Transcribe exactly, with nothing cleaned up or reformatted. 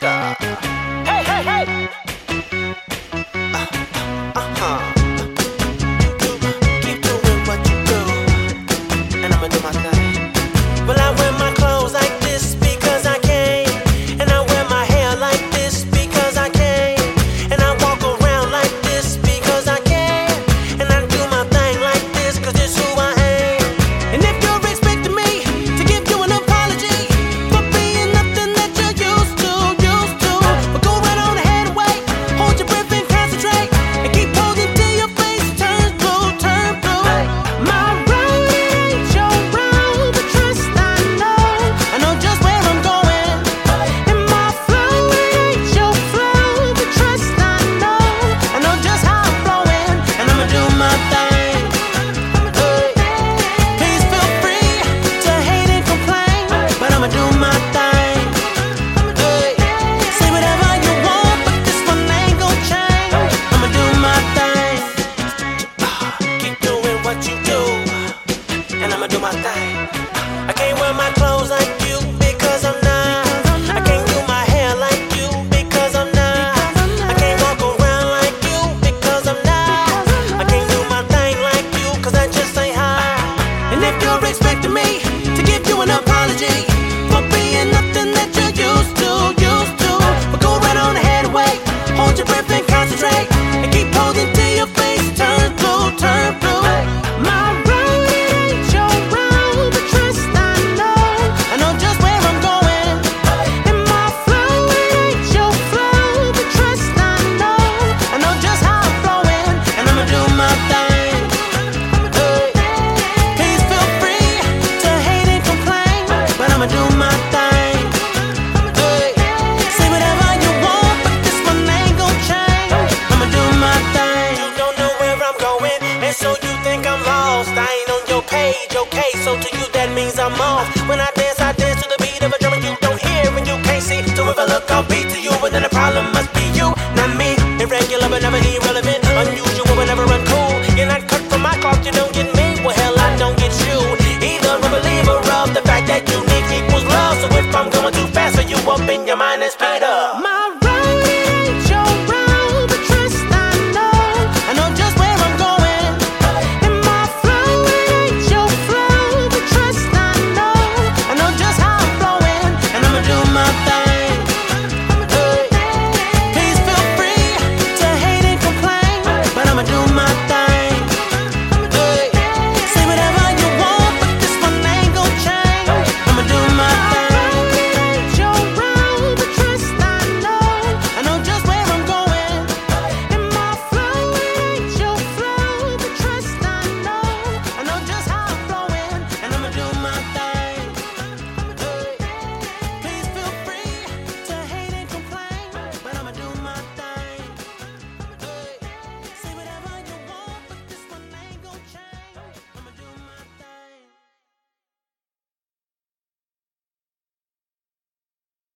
Star. Hey, hey, hey! Uh, uh-huh. You do, keep doing what you do, and I'ma do my thing. Well, I wear my clothes like this because I can, and I wear my hair like this because I can, and I walk around like this because I can, and I do my thing like this cause it's who I am. And if you're expecting me to give you an apology for being nothing that you're used to, used to, but go right on ahead and wait, hold your breath and concentrate, and keep holding till your face turns blue, turn blue. My road ain't your road, but trust I know, I know just where I'm going. And my flow ain't your flow, but trust I know, I know just how I'm flowing, and I'ma do my thing. Hey, please feel free to hate and complain, but I'ma do my thing. Hey, say whatever you want, but this one ain't gon' change. I'ma do my thing. Ah, keep doing what you do, and I'ma do my thing. I can't wear my clothes like you because I'm not. I can't do my hair like you because I'm not. I can't walk around like you because I'm not. I can't do my thing like you cause I just ain't high. And if you're expecting me to give you an apology for being nothing that you're used to, used to, but go right on ahead and wait, hold your breath and concentrate, and keep holding till your face turns blue, turn blue. My road ain't your road, but trust I know, I know just where I'm going. And my flow ain't your flow, but trust I know, I know just how I'm flowing, and I'ma do my thing. Hey, please feel free to hate and complain, but I'ma do my thing. Hey, say whatever you want, but this one ain't gon' change. I'ma do my thing. You don't know where I'm going, and so you think I'm lost. I ain't on your page, okay? So to you that means I'm off. When I dance, I dance to the beat of a drum, and you don't hear and you can't see. So if I look, I'll beat to you, but then the problem must be you, not me. Irregular, but never irrelevant. Unusual, but never uncool. You're not cut from my cloth, you don't get me. Well, hell, I don't get you either. A believer of the fact that unique equals love. So if I'm going too fast for you, up in your mind, it's